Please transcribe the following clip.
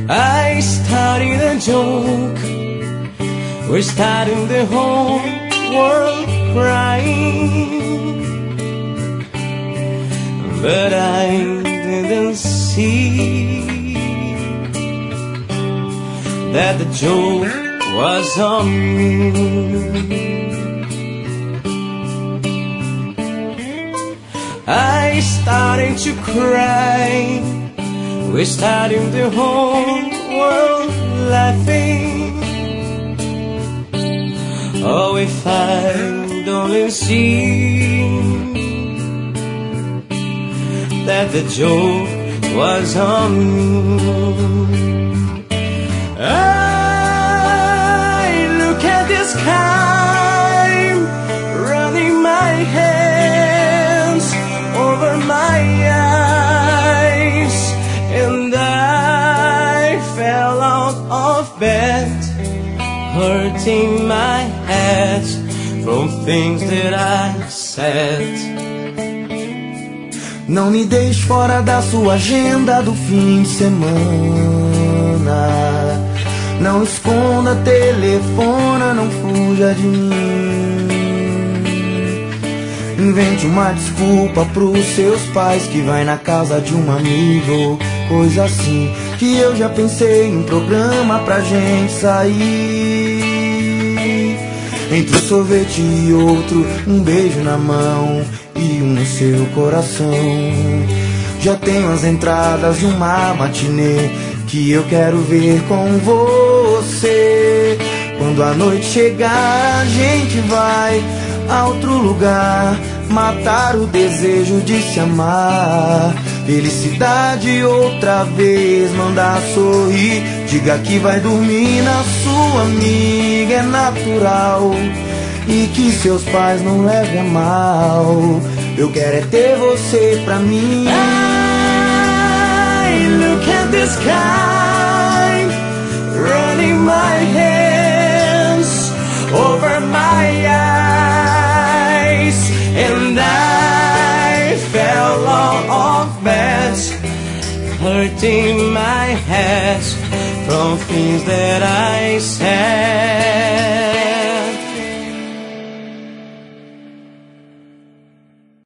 I started a joke. We're starting the whole world crying, but I didn't see that the joke was on me. I started to cry. We're starting the whole world laughing. Oh, if I'd only seen that the joke was on me. I look at the sky, running my hands over my eyes, and I fell out of bed, hurting my head from things that I said. Não me deixe fora da sua agenda do fim de semana. Não esconda, telefona, não fuja de mim. Invente uma desculpa pros seus pais, que vai na casa de um amigo, coisa assim. Que eu já pensei em um programa pra gente sair. Entre um sorvete e outro, um beijo na mão e um no seu coração. Já tenho as entradas de uma matinê que eu quero ver com você. Quando a noite chegar, a gente vai a outro lugar, matar o desejo de se amar. Felicidade outra vez, mandar sorrir. Diga que vai dormir na sua amiga, é natural. E que seus pais não levem a mal. Eu quero é ter você pra mim. I look at the sky, running my hands over my eyes, and I fell out of bed, hurting my head from things that I said.